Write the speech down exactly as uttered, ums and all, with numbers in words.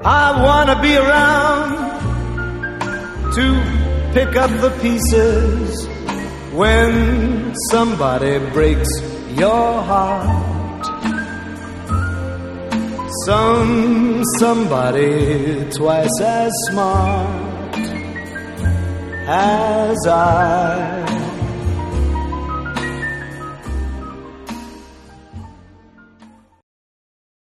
I wanna be around to pick up the pieces when somebody breaks your heart. Some somebody twice as smart as I.